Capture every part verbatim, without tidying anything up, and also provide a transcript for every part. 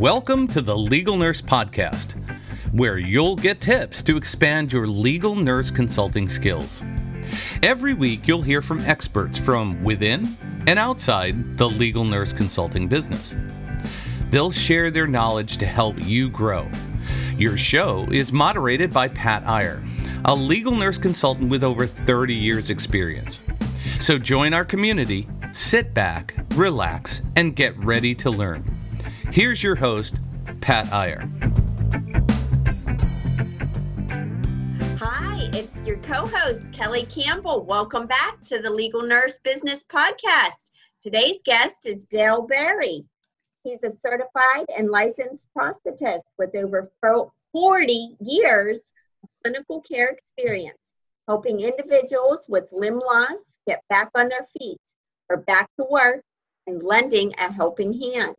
Welcome to the Legal Nurse Podcast, where you'll get tips to expand your legal nurse consulting skills. Every week, you'll hear from experts from within and outside the legal nurse consulting business. They'll share their knowledge to help you grow. Your show is moderated by Pat Iyer, a legal nurse consultant with over thirty years experience. So join our community, sit back, relax, and get ready to learn. Here's your host, Pat Iyer. Hi, it's your co-host, Kelly Campbell. Welcome back to the Legal Nurse Business Podcast. Today's guest is Dale Berry. He's a certified and licensed prosthetist with over forty years of clinical care experience, helping individuals with limb loss get back on their feet or back to work and lending a helping hand.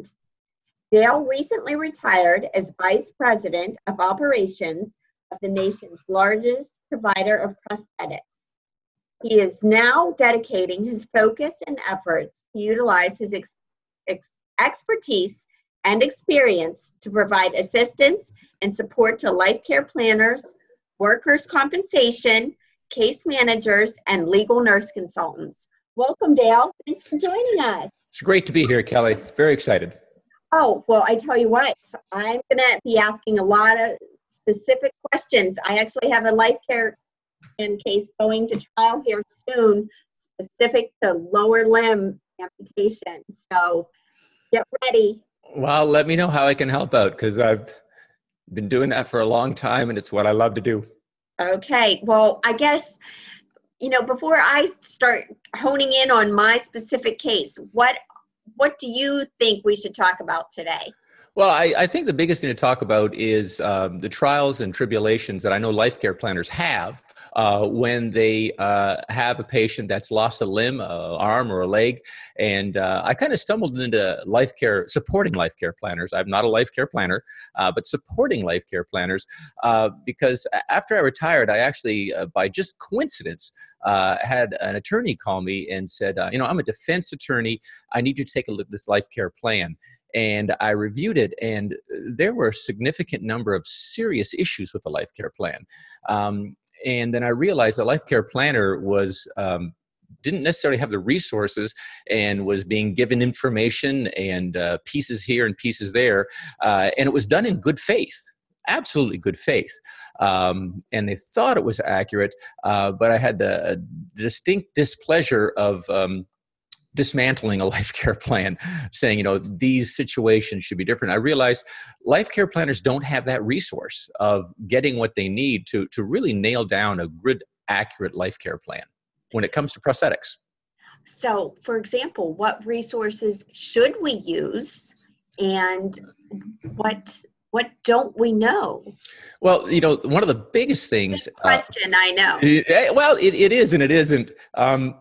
Dale recently retired as Vice President of Operations of the nation's largest provider of prosthetics. He is now dedicating his focus and efforts to utilize his ex- ex- expertise and experience to provide assistance and support to life care planners, workers' compensation, case managers, and legal nurse consultants. Welcome, Dale. Thanks for joining us. It's great to be here, Kelly. Very excited. Oh, well, I tell you what, I'm going to be asking a lot of specific questions. I actually have a life care case going to trial here soon, specific to lower limb amputation. So get ready. Well, let me know how I can help out, because I've been doing that for a long time, and it's what I love to do. Okay. Well, I guess, you know, before I start honing in on my specific case, what What do you think we should talk about today? Well, I, I think the biggest thing to talk about is um, the trials and tribulations that I know life care planners have uh, when they uh, have a patient that's lost a limb, an arm, or a leg. And uh, I kind of stumbled into life care, supporting life care planners. I'm not a life care planner, uh, but supporting life care planners uh, because after I retired, I actually, uh, by just coincidence, uh, had an attorney call me and said, uh, you know, I'm a defense attorney. I need you to take a look at this life care plan. And I reviewed it, and there were a significant number of serious issues with the life care plan. Um, and then I realized the life care planner was um, didn't necessarily have the resources and was being given information and uh, pieces here and pieces there. Uh, and it was done in good faith. Absolutely good faith. Um, and they thought it was accurate, uh, but I had the distinct displeasure of um, dismantling a life care plan, saying, you know, these situations should be different. I realized life care planners don't have that resource of getting what they need to, to really nail down a good, accurate life care plan when it comes to prosthetics. So, for example, what resources should we use, and what what don't we know? Well, you know, one of the biggest things. Good question, uh, I know. It, well, it, it is and it isn't. Um,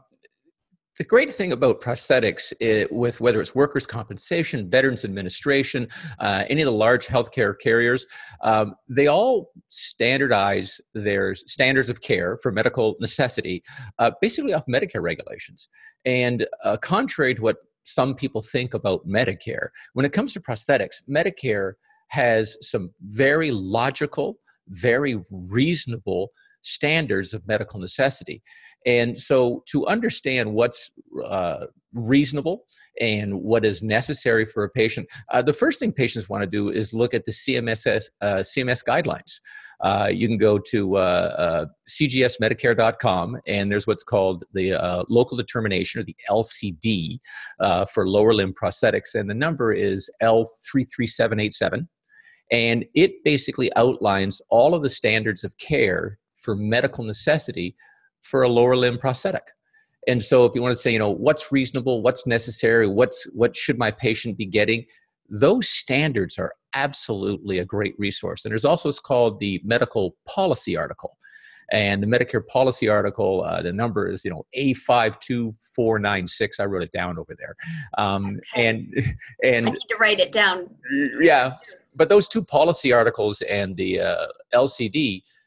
The great thing about prosthetics, it, with whether it's workers' compensation, Veterans Administration, uh, any of the large healthcare carriers, um, they all standardize their standards of care for medical necessity uh, basically off Medicare regulations. And uh, contrary to what some people think about Medicare, when it comes to prosthetics, Medicare has some very logical, very reasonable standards of medical necessity. And so to understand what's uh, reasonable and what is necessary for a patient, uh, the first thing patients want to do is look at the C M S, uh, C M S guidelines. Uh, you can go to uh, uh, c g s medicare dot com, and there's what's called the uh, local determination, or the L C D, uh, for lower limb prosthetics, and the number is L three three seven eight seven. And it basically outlines all of the standards of care for medical necessity for a lower limb prosthetic. And so if you want to say, you know, what's reasonable, what's necessary, what's what should my patient be getting, those standards are absolutely a great resource. And there's also what's called the medical policy article. And the Medicare policy article, uh, the number is, you know, A five two four nine six. I wrote it down over there. Um, okay. And and I need to write it down. Yeah, but those two policy articles and the uh, L C D,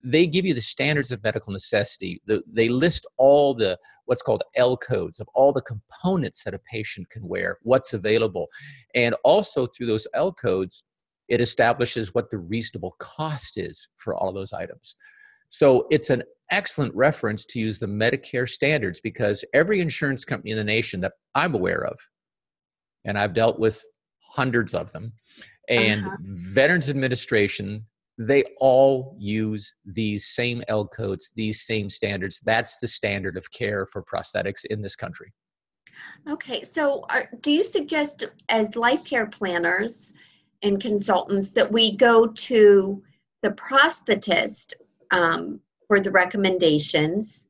they give you the standards of medical necessity. The, they list all the what's called L codes of all the components that a patient can wear, what's available. And also through those L codes, it establishes what the reasonable cost is for all of those items. So it's an excellent reference to use the Medicare standards, because every insurance company in the nation that I'm aware of, and I've dealt with hundreds of them, and Uh-huh. Veterans Administration, they all use these same L codes, these same standards. That's the standard of care for prosthetics in this country. Okay, so are, do you suggest as life care planners and consultants that we go to the prosthetist um, for the recommendations,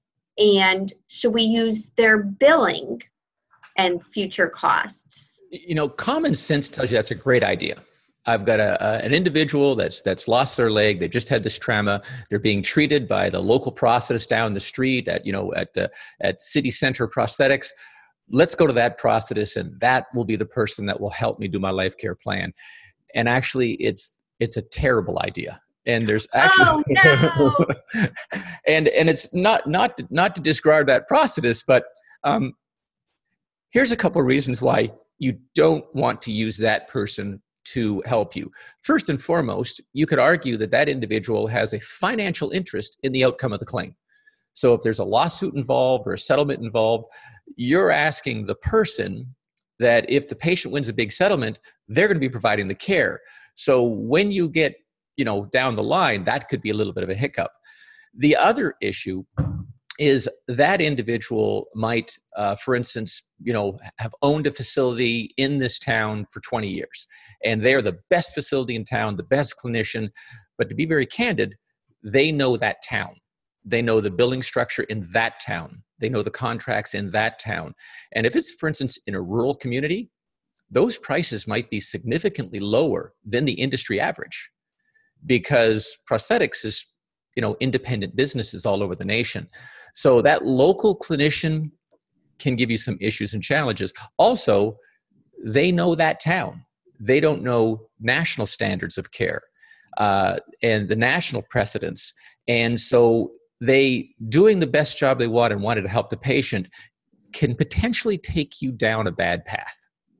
and should we use their billing and future costs? You know, common sense tells you that's a great idea. I've got a, a, an individual that's that's lost their leg. They just had this trauma. They're being treated by the local prosthetist down the street at, you know, at, uh, at City Center Prosthetics. Let's go to that prosthetist, and that will be the person that will help me do my life care plan. And actually, it's it's a terrible idea. And there's actually, oh, no. and and it's not not to, not to discard that prosthetist, but um, here's a couple of reasons why you don't want to use that person to help you. First and foremost, you could argue that that individual has a financial interest in the outcome of the claim. So if there's a lawsuit involved or a settlement involved, you're asking the person that if the patient wins a big settlement, they're going to be providing the care. So when you get, you know, down the line, that could be a little bit of a hiccup. The other issue is that individual might, uh, for instance, you know, have owned a facility in this town for twenty years, and they're the best facility in town, the best clinician. But to be very candid, they know that town. They know the billing structure in that town. They know the contracts in that town. And if it's, for instance, in a rural community, those prices might be significantly lower than the industry average, because prosthetics is, you know, independent businesses all over the nation. So that local clinician can give you some issues and challenges. Also, they know that town. They don't know national standards of care uh, and the national precedents. And so they, doing the best job they want and wanted to help the patient, can potentially take you down a bad path.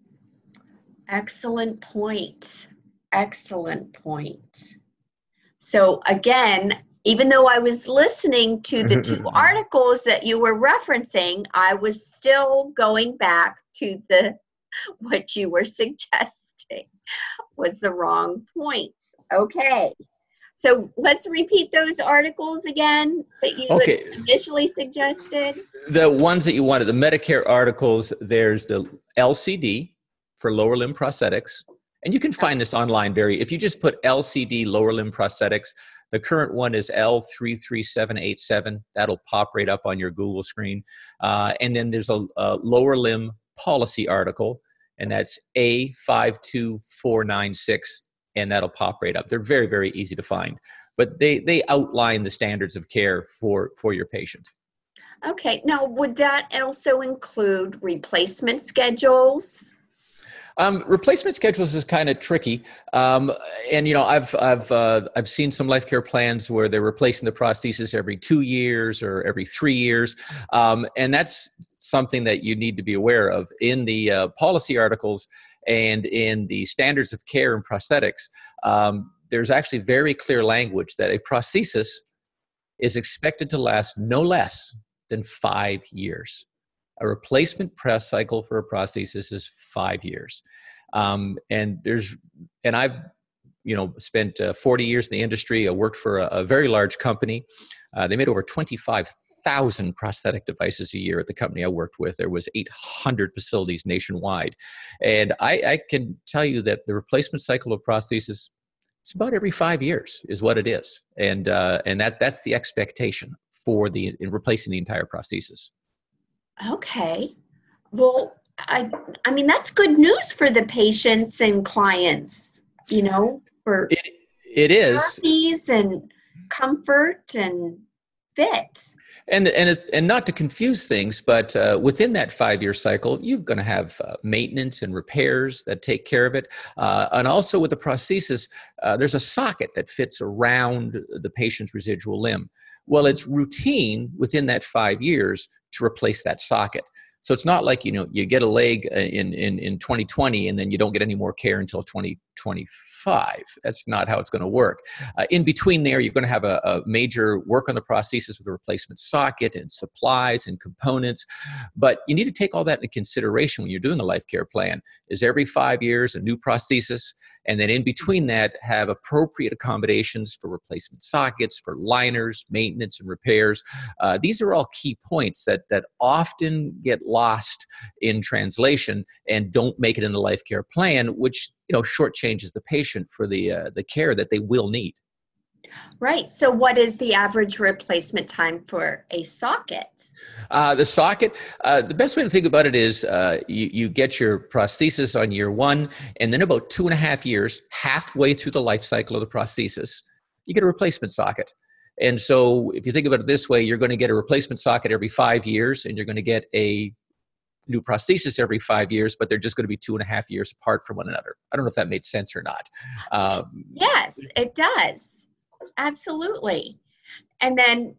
Excellent point. Excellent point. So again, even though I was listening to the two articles that you were referencing, I was still going back to the what you were suggesting was the wrong point. Okay. So let's repeat those articles again that you Okay. initially suggested. The ones that you wanted, the Medicare articles, there's the L C D for lower limb prosthetics. And you can find this online, Barry. If you just put L C D lower limb prosthetics, the current one is L three three seven eight seven. That'll pop right up on your Google screen. Uh, and then there's a, a lower limb policy article, and that's A five two four nine six, and that'll pop right up. They're very, very easy to find. But they, they outline the standards of care for, for your patient. Okay. Now, would that also include replacement schedules? Um, replacement schedules is kind of tricky, um, and you know I've I've uh, I've seen some life care plans where they're replacing the prosthesis every two years or every three years, um, and that's something that you need to be aware of in the uh, policy articles and in the standards of care in prosthetics. Um, there's actually very clear language that a prosthesis is expected to last no less than five years. A replacement press cycle for a prosthesis is five years. Um, and there's, and I've, you know, spent uh, forty years in the industry. I worked for a, a very large company. Uh, they made over twenty-five thousand prosthetic devices a year at the company I worked with. There was eight hundred facilities nationwide. And I, I can tell you that the replacement cycle of prosthesis, it's about every five years is what it is. And, uh, and that, that's the expectation for the, in replacing the entire prosthesis. Okay. Well, I I mean, that's good news for the patients and clients, you know, for it, it is therapies and comfort and fit. And and it, and not to confuse things, but uh, within that five-year cycle, you're going to have uh, maintenance and repairs that take care of it. Uh, and also with the prosthesis, uh, there's a socket that fits around the patient's residual limb. Well, it's routine within that five years to replace that socket. So it's not like, you know, you get a leg in, in, in twenty twenty and then you don't get any more care until twenty twenty-five. That's not how it's going to work. Uh, in between there, you're going to have a, a major work on the prosthesis with a replacement socket and supplies and components. But you need to take all that into consideration when you're doing a life care plan. Is every five years a new prosthesis? And then in between that, have appropriate accommodations for replacement sockets, for liners, maintenance, and repairs. Uh, these are all key points that, that often get lost in translation and don't make it in the life care plan, which, you know, shortchanges the patient for the uh, the care that they will need. Right. So what is the average replacement time for a socket? Uh, the socket, uh, the best way to think about it is uh, you, you get your prosthesis on year one, and then about two and a half years, halfway through the life cycle of the prosthesis, you get a replacement socket. And so if you think about it this way, you're going to get a replacement socket every five years, and you're going to get a new prosthesis every five years, but they're just going to be two and a half years apart from one another. I don't know if that made sense or not. Um, yes, it does. Absolutely. And then,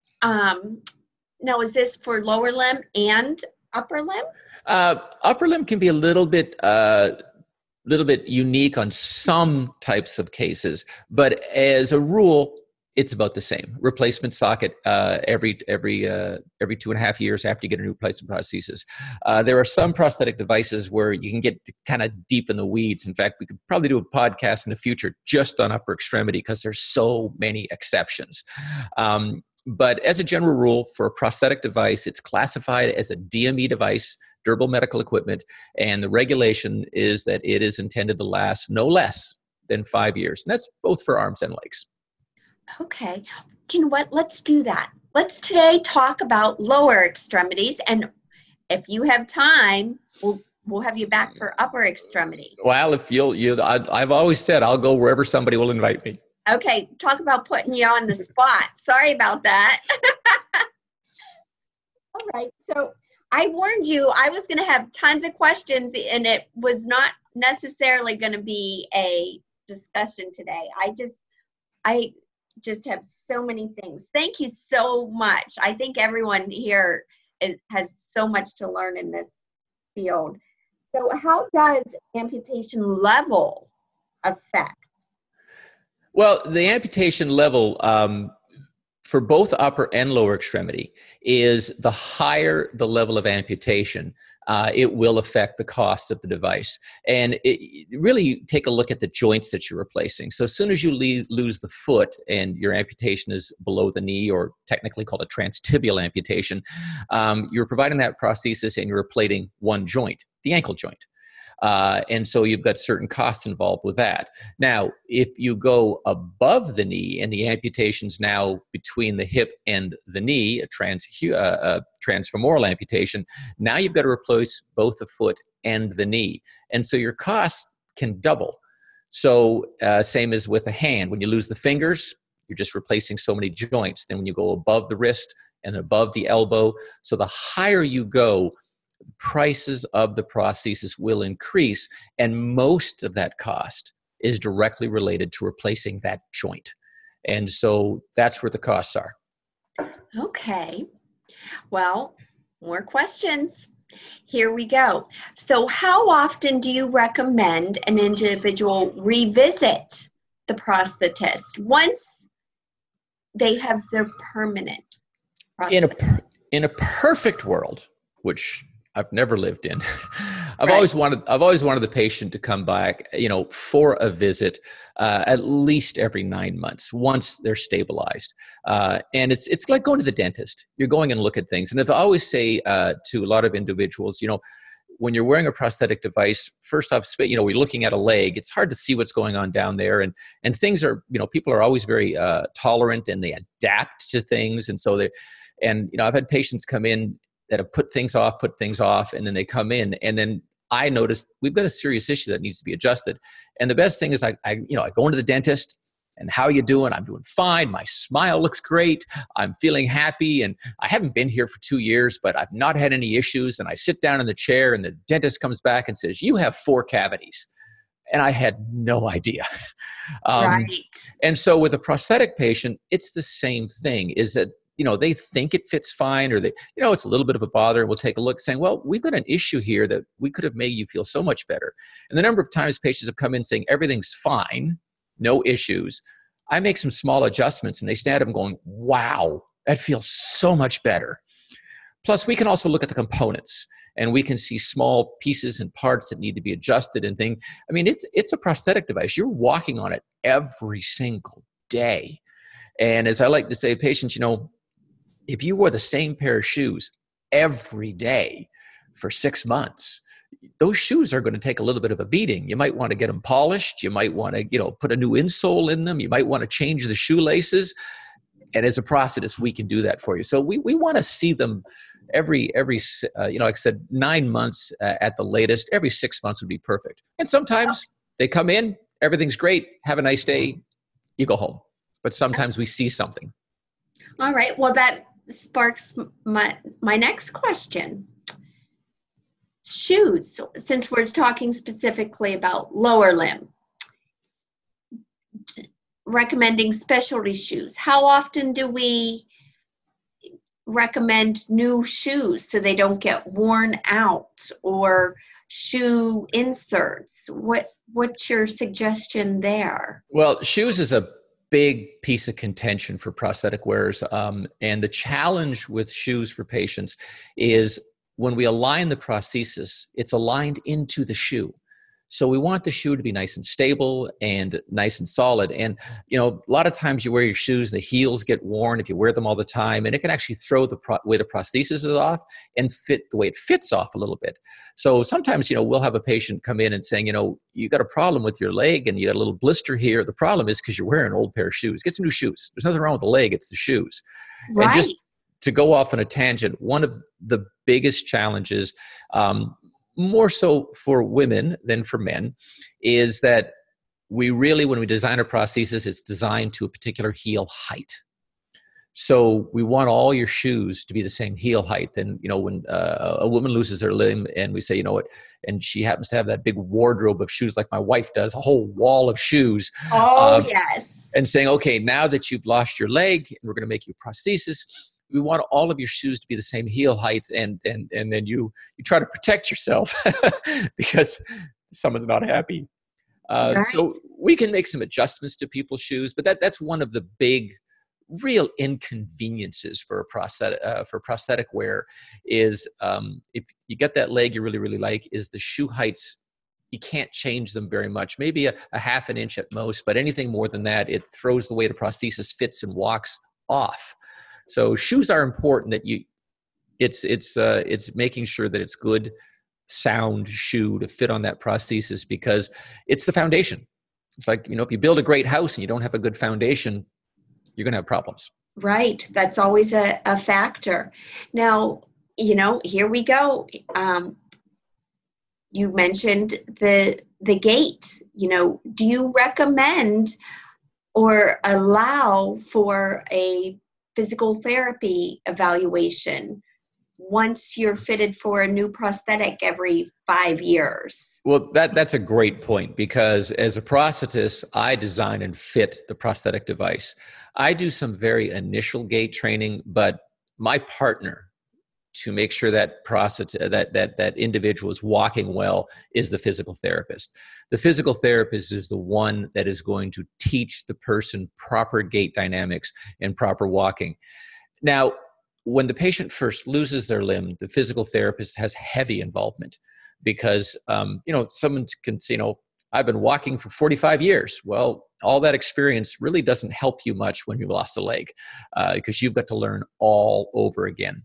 um, now is this for lower limb and upper limb? Uh, upper limb can be a little bit, uh, little bit unique on some types of cases, but as a rule, it's about the same. Replacement socket uh, every every uh, every two and a half years after you get a new replacement prosthesis. Uh, there are some prosthetic devices where you can get kind of deep in the weeds. In fact, we could probably do a podcast in the future just on upper extremity because there's so many exceptions. Um, but as a general rule, for a prosthetic device, it's classified as a D M E device, durable medical equipment, and the regulation is that it is intended to last no less than five years. And that's both for arms and legs. Okay. Do you know what? Let's do that. Let's today talk about lower extremities. And if you have time, we'll we'll have you back for upper extremity. Well, if you'll, you, I, I've always said I'll go wherever somebody will invite me. Okay. Talk about putting you on the spot. Sorry about that. All right. So I warned you I was going to have tons of questions, and it was not necessarily going to be a discussion today. I just, I, just have so many things. Thank you so much. I think everyone here is, has so much to learn in this field. So how does amputation level affect? Well, the amputation level um, for both upper and lower extremity is the higher the level of amputation, uh, it will affect the cost of the device. And it, really take a look at the joints that you're replacing. So as soon as you leave, lose the foot and your amputation is below the knee, or technically called a transtibial amputation, um, you're providing that prosthesis and you're replacing one joint, the ankle joint. Uh, and so you've got certain costs involved with that. Now, if you go above the knee and the amputation's now between the hip and the knee, a, trans, uh, a transfemoral amputation, now you've got to replace both the foot and the knee. And so your costs can double. So uh, same as with a hand. When you lose the fingers, you're just replacing so many joints. Then when you go above the wrist and above the elbow, so the higher you go, prices of the prosthesis will increase, and most of that cost is directly related to replacing that joint. And so that's where the costs are. Okay. Well, more questions. Here we go. So how often do you recommend an individual revisit the prosthetist once they have their permanent prosthetist? In a, in a perfect world, which I've never lived in. I've Right. always wanted, I've always wanted the patient to come back, you know, for a visit, uh, at least every nine months, once they're stabilized. Uh, and it's, it's like going to the dentist. You're going and look at things. And if I always say, uh, to a lot of individuals, you know, when you're wearing a prosthetic device, first off, you know, we're looking at a leg, it's hard to see what's going on down there. And, and things are, you know, people are always very, uh, tolerant, and they adapt to things. And so they, and, you know, I've had patients come in that have put things off, put things off, and then they come in, and then I noticed we've got a serious issue that needs to be adjusted. And the best thing is I, I you know, I go into the dentist, And how you doing? I'm doing fine. My smile looks great. I'm feeling happy. And I haven't been here for two years, but I've not had any issues. And I sit down in the chair and the dentist comes back and says, you have four cavities. And I had no idea. Um, right. And so with a prosthetic patient, it's the same thing, is that, you know, they think it fits fine, or they, you know, it's a little bit of a bother. And we'll take a look saying, well, we've got an issue here that we could have made you feel so much better. And the number of times patients have come in saying everything's fine, no issues, I make some small adjustments and they stand up and going, wow, that feels so much better. Plus, we can also look at the components and we can see small pieces and parts that need to be adjusted and things. I mean, it's it's a prosthetic device. You're walking on it every single day. And as I like to say to patients, you know, if you wore the same pair of shoes every day for six months, those shoes are going to take a little bit of a beating. You might want to get them polished. You might want to, you know, put a new insole in them. You might want to change the shoelaces. And as a prosthetist, we can do that for you. So we we want to see them every, every uh, you know, like I said, nine months uh, at the latest. Every six months would be perfect. And sometimes they come in, everything's great, have a nice day, you go home. But sometimes we see something. All right. Well, that sparks my my next question. Shoes, since we're talking specifically about lower limb, recommending specialty shoes. How often do we recommend new shoes so they don't get worn out, or shoe inserts? What what's your suggestion there? Well, shoes is a big piece of contention for prosthetic wearers. Um, and the challenge with shoes for patients is when we align the prosthesis, it's aligned into the shoe. So we want the shoe to be nice and stable and nice and solid. And, you know, a lot of times you wear your shoes, the heels get worn if you wear them all the time, and it can actually throw the pro- way the prosthesis is off and fit the way it fits off a little bit. So sometimes, you know, we'll have a patient come in and saying, you know, you got a problem with your leg and you got a little blister here. The problem is because you're wearing an old pair of shoes. Get some new shoes. There's nothing wrong with the leg. It's the shoes. Right. And just to go off on a tangent, one of the biggest challenges, um, more so for women than for men, is that we really, when we design a prosthesis, it's designed to a particular heel height. So we want all your shoes to be the same heel height. And, you know, when uh, a woman loses her limb and we say, you know what, and she happens to have that big wardrobe of shoes like my wife does, a whole wall of shoes. Oh, um, yes. And saying, okay, now that you've lost your leg and we're going to make you a prosthesis, we want all of your shoes to be the same heel height, and and and then you you try to protect yourself because someone's not happy. Uh, Right. So we can make some adjustments to people's shoes, but that that's one of the big, real inconveniences for a prosthetic uh, for prosthetic wear is um, if you get that leg you really really like, is the shoe heights. You can't change them very much, maybe a, a half an inch at most, but anything more than that, it throws the way the prosthesis fits and walks off. So shoes are important. That you, it's it's uh, it's making sure that it's good, sound shoe to fit on that prosthesis, because it's the foundation. It's like, you know, if you build a great house and you don't have a good foundation, you're going to have problems. Right. That's always a, a factor. Now, you know, here we go. Um, you mentioned the the gait. You know, do you recommend or allow for a physical therapy evaluation once you're fitted for a new prosthetic every five years? Well, that that's a great point, because as a prosthetist, I design and fit the prosthetic device. I do some very initial gait training, but my partner, to make sure that prosthet that that that individual is walking well, is the physical therapist. The physical therapist is the one that is going to teach the person proper gait dynamics and proper walking. Now, when the patient first loses their limb, the physical therapist has heavy involvement, because um, you know, someone can say, you know, I've been walking for forty-five years. Well, all that experience really doesn't help you much when you lost a leg, uh, because you've got to learn all over again.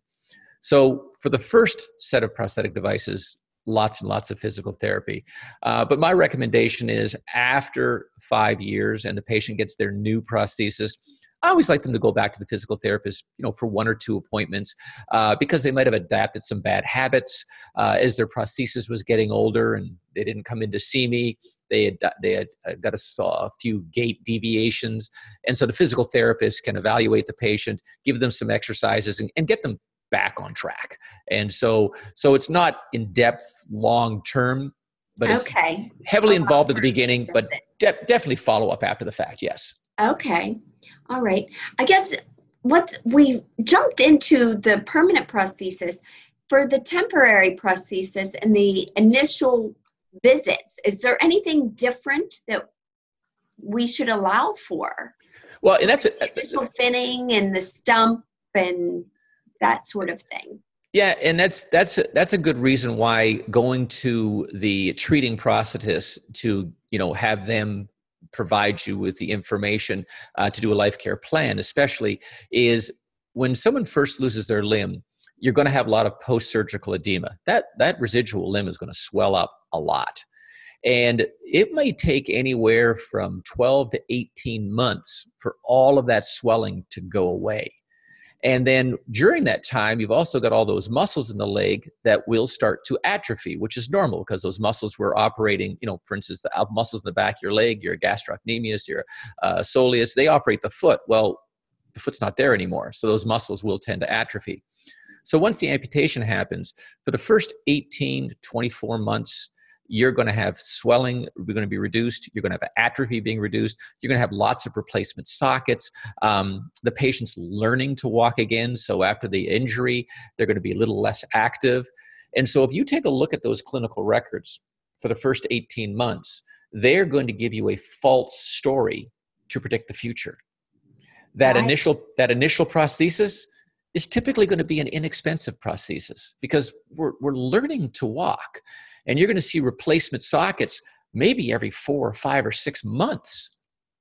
So for the first set of prosthetic devices, lots and lots of physical therapy. Uh, but my recommendation is after five years and the patient gets their new prosthesis, I always like them to go back to the physical therapist, you know, for one or two appointments, uh, because they might have adapted some bad habits uh, as their prosthesis was getting older, and they didn't come in to see me. They had they had got a, saw a few gait deviations, and so the physical therapist can evaluate the patient, give them some exercises, and, and get them back on track. And so, so it's not in depth, long term, but it's okay. heavily involved at the beginning, but de- definitely follow up after the fact. Yes. Okay. All right. I guess let's, we jumped into the permanent prosthesis. For the temporary prosthesis and the initial visits, is there anything different that we should allow for? Well, and that's the initial fitting and the stump and that sort of thing. Yeah, and that's that's that's a good reason why going to the treating prosthetist to, you know, have them provide you with the information uh, to do a life care plan, especially, is when someone first loses their limb, you're going to have a lot of post-surgical edema. That that residual limb is going to swell up a lot. And it may take anywhere from twelve to eighteen months for all of that swelling to go away. And then during that time, you've also got all those muscles in the leg that will start to atrophy, which is normal because those muscles were operating, you know, for instance, the muscles in the back of your leg, your gastrocnemius, your uh, soleus, they operate the foot. Well, the foot's not there anymore. So those muscles will tend to atrophy. So once the amputation happens, for the first eighteen to twenty-four months, you're going to have swelling, you're going to be reduced, you're going to have atrophy being reduced, you're going to have lots of replacement sockets, um, the patient's learning to walk again, so after the injury, they're going to be a little less active. And so if you take a look at those clinical records for the first eighteen months, they're going to give you a false story to predict the future. That Right. initial, that initial prosthesis is typically going to be an inexpensive prosthesis because we're, we're learning to walk. And you're going to see replacement sockets maybe every four or five or six months.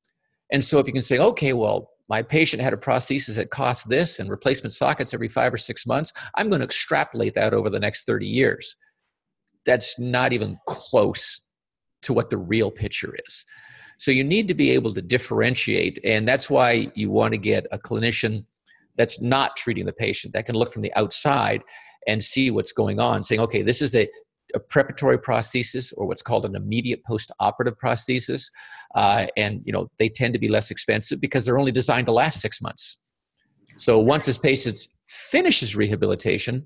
And so if you can say, okay, well, my patient had a prosthesis that cost this and replacement sockets every five or six months, I'm going to extrapolate that over the next thirty years. That's not even close to what the real picture is. So you need to be able to differentiate. And that's why you want to get a clinician that's not treating the patient, that can look from the outside and see what's going on, saying, okay, this is a a preparatory prosthesis or what's called an immediate post-operative prosthesis. Uh, and, you know, they tend to be less expensive because they're only designed to last six months. So once this patient finishes rehabilitation,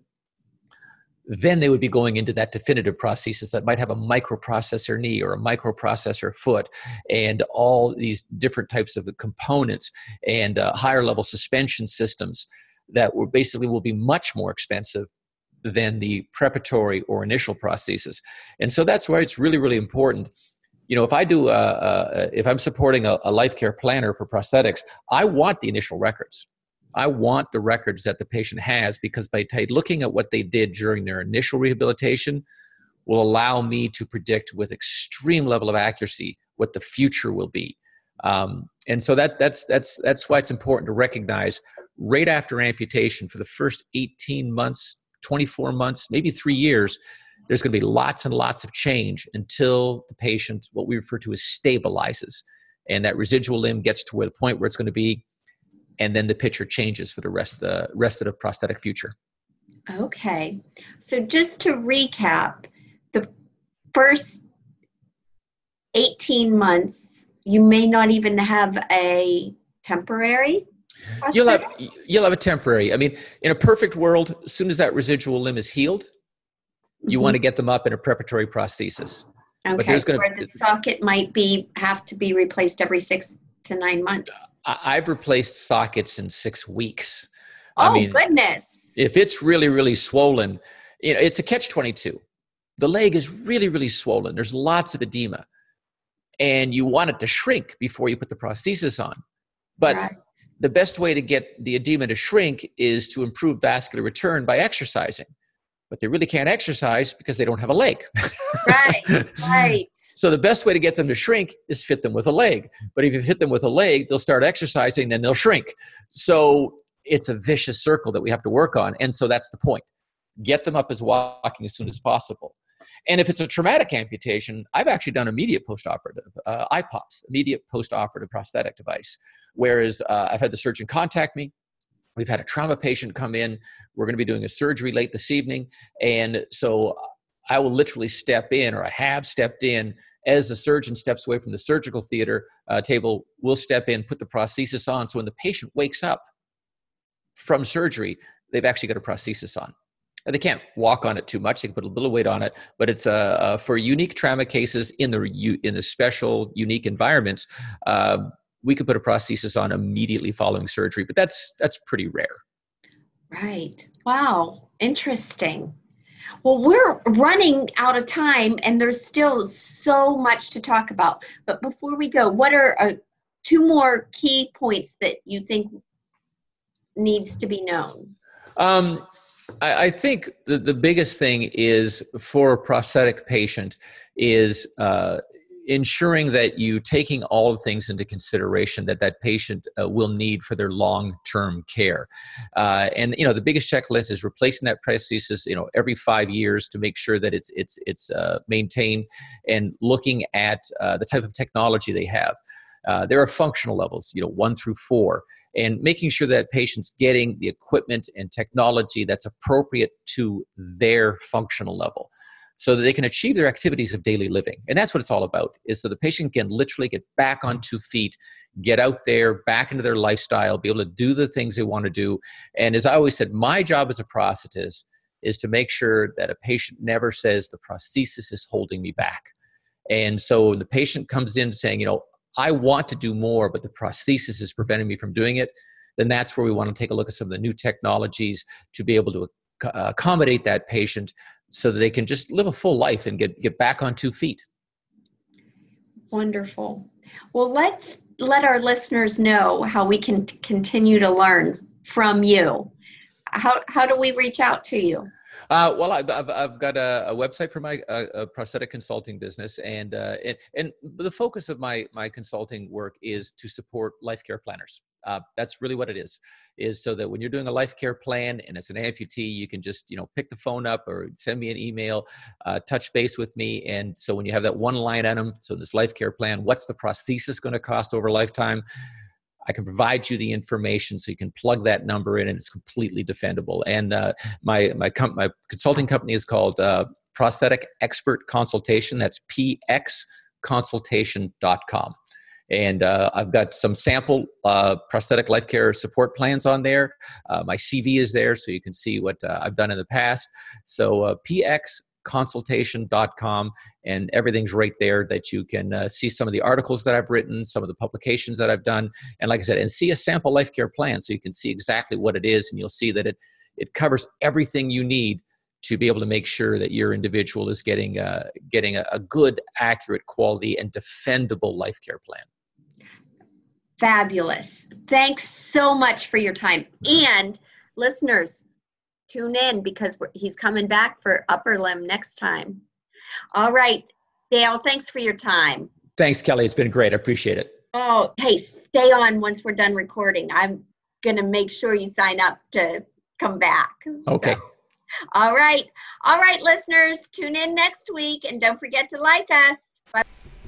then they would be going into that definitive prosthesis that might have a microprocessor knee or a microprocessor foot and all these different types of components and uh, higher level suspension systems that will basically will be much more expensive than the preparatory or initial prosthesis. And so that's why it's really, really important. You know, if I do, a, a, if I'm supporting a, a life care planner for prosthetics, I want the initial records. I want the records that the patient has because by t- looking at what they did during their initial rehabilitation will allow me to predict with extreme level of accuracy what the future will be. Um, and so that that's that's that's why it's important to recognize right after amputation for the first eighteen months, twenty-four months, maybe three years, there's going to be lots and lots of change until the patient, what we refer to as stabilizes. And that residual limb gets to where the point where it's going to be, and then the picture changes for the rest of the rest of the prosthetic future. Okay. So just to recap, the first eighteen months, you may not even have a temporary prosthetic? You'll have you'll have a temporary. I mean, in a perfect world, as soon as that residual limb is healed, you Mhm. want to get them up in a preparatory prosthesis. Okay. But there's gonna- Where the socket might be have to be replaced every six to nine months. I, I've replaced sockets in six weeks. Oh, I mean, goodness. if it's really, really swollen, you know, it's a catch twenty-two. The leg is really, really swollen. There's lots of edema. And you want it to shrink before you put the prosthesis on. But Right. the best way to get the edema to shrink is to improve vascular return by exercising. But they really can't exercise because they don't have a leg. Right, right. So the best way to get them to shrink is fit them with a leg. But if you fit them with a leg, they'll start exercising, then they'll shrink. So it's a vicious circle that we have to work on. And so that's the point. Get them up as walking as soon as possible. And if it's a traumatic amputation, I've actually done immediate postoperative, uh, I POPs, immediate postoperative prosthetic device. Whereas uh, I've had the surgeon contact me. We've had a trauma patient come in. We're going to be doing a surgery late this evening. And so I will literally step in, or I have stepped in, as the surgeon steps away from the surgical theater uh, table, we'll step in, put the prosthesis on. So when the patient wakes up from surgery, they've actually got a prosthesis on. And they can't walk on it too much. They can put a little weight on it, but it's uh, uh, for unique trauma cases in the in the special, unique environments. Uh, we could put a prosthesis on immediately following surgery, but that's that's pretty rare. Right. Wow. Interesting. Well, we're running out of time, and there's still so much to talk about. But before we go, what are uh, two more key points that you think needs to be known? Um, I, I think the, the biggest thing is for a prosthetic patient is uh, ensuring that you taking all the things into consideration that that patient uh, will need for their long-term care. Uh, and, you know, the biggest checklist is replacing that prosthesis, you know, every five years to make sure that it's, it's, it's uh, maintained, and looking at uh, the type of technology they have. Uh, there are functional levels, you know, one through four, and making sure that patient's getting the equipment and technology that's appropriate to their functional level, so that they can achieve their activities of daily living. And that's what it's all about, is so the patient can literally get back on two feet, get out there, back into their lifestyle, be able to do the things they want to do. And as I always said, my job as a prosthetist is to make sure that a patient never says the prosthesis is holding me back. And so the patient comes in saying, you know, I want to do more, but the prosthesis is preventing me from doing it. Then that's where we want to take a look at some of the new technologies to be able to accommodate that patient, so that they can just live a full life and get, get back on two feet. Wonderful. Well, let's let our listeners know how we can continue to learn from you. How, how do we reach out to you? Uh, well, I've, I've, I've got a, a website for my uh, a prosthetic consulting business, and, uh, and and the focus of my my consulting work is to support life care planners. Uh, that's really what it is, is so that when you're doing a life care plan and it's an amputee, you can just, you know, pick the phone up or send me an email, uh, touch base with me. And so when you have that one line item, so this life care plan, what's the prosthesis going to cost over a lifetime? I can provide you the information so you can plug that number in, and it's completely defendable. And uh, my my, com- my consulting company is called uh, Prosthetic Expert Consultation. That's p x consultation dot com. And uh, I've got some sample uh, prosthetic life care support plans on there. Uh, my C V is there, so you can see what uh, I've done in the past. So uh, p x consultation dot com, and everything's right there that you can uh, see some of the articles that I've written, some of the publications that I've done, and like I said, and see a sample life care plan so you can see exactly what it is, and you'll see that it it covers everything you need to be able to make sure that your individual is getting uh, getting a, a good, accurate, quality, and defendable life care plan. Fabulous. Thanks so much for your time. And listeners, tune in, because we're, he's coming back for upper limb next time. All right, Dale, thanks for your time. Thanks, Kelly. It's been great. I appreciate it. Oh, hey, stay on once we're done recording. I'm going to make sure you sign up to come back. Okay. So, all right. All right, listeners, tune in next week, and don't forget to like us. Bye.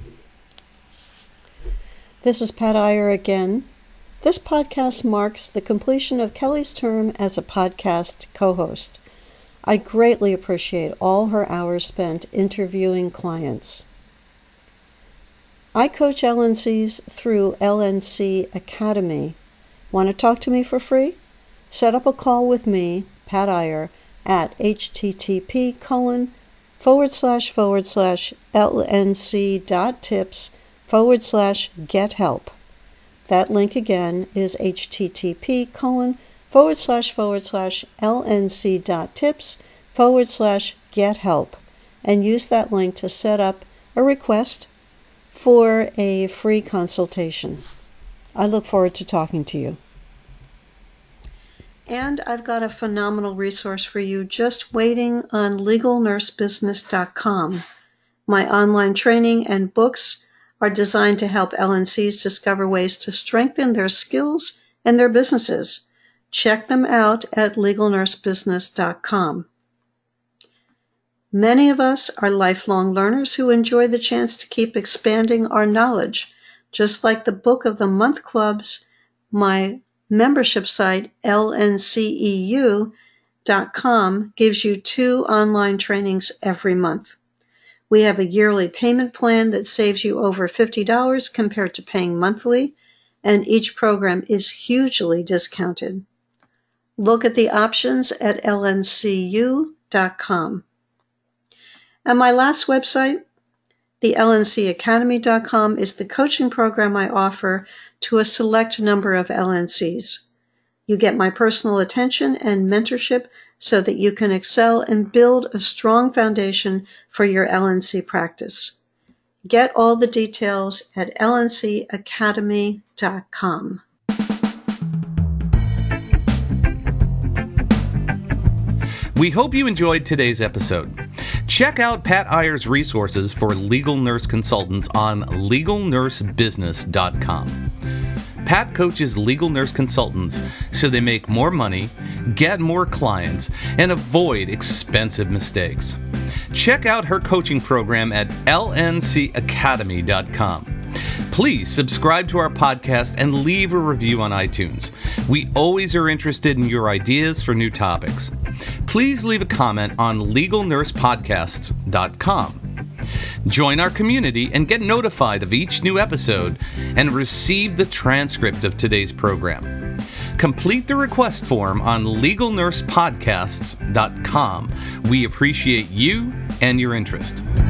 This is Pat Iyer again. This podcast marks the completion of Kelly's term as a podcast co-host. I greatly appreciate all her hours spent interviewing clients. I coach L N Cs through L N C Academy. Want to talk to me for free? Set up a call with me, Pat Iyer, at http colon forward slash forward slash lnc dot tips forward slash get help. That link again is http colon forward slash forward slash lnc dot tips forward slash get help, and use that link to set up a request for a free consultation. I look forward to talking to you. And I've got a phenomenal resource for you just waiting on legal nurse business dot com. My online training and books are designed to help L N Cs discover ways to strengthen their skills and their businesses. Check them out at legal nurse business dot com. Many of us are lifelong learners who enjoy the chance to keep expanding our knowledge. Just like the Book of the Month clubs, my membership site, L N C E U dot com, gives you two online trainings every month. We have a yearly payment plan that saves you over fifty dollars compared to paying monthly, and each program is hugely discounted. Look at the options at L N C U dot com. And my last website, the L N C Academy dot com, is the coaching program I offer to a select number of L N Cs. You get my personal attention and mentorship so that you can excel and build a strong foundation for your L N C practice. Get all the details at L N C Academy dot com. We hope you enjoyed today's episode. Check out Pat Iyer's resources for legal nurse consultants on legal nurse business dot com. Pat coaches legal nurse consultants so they make more money, get more clients, and avoid expensive mistakes. Check out her coaching program at L N C Academy dot com. Please subscribe to our podcast and leave a review on iTunes. We always are interested in your ideas for new topics. Please leave a comment on legal nurse podcasts dot com. Join our community and get notified of each new episode and receive the transcript of today's program. Complete the request form on legal nurse podcasts dot com. We appreciate you and your interest.